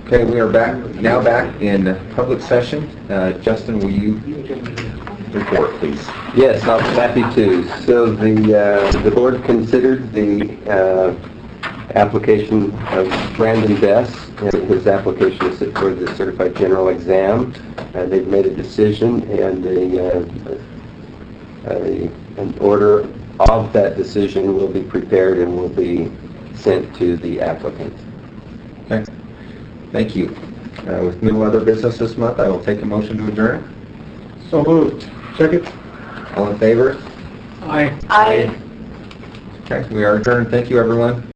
Okay, we are now back in public session. Justin, will you report, please? Yes, I'll be happy to. So the board considered the application of Brandon Bess. His application is for the certified general exam. They've made a decision, and an order of that decision will be prepared and will be sent to the applicant. Okay. Thank you. With no other business this month, I will take a motion to adjourn. So moved. Second? All in favor? Aye. Aye. Okay, we are adjourned. Thank you, everyone.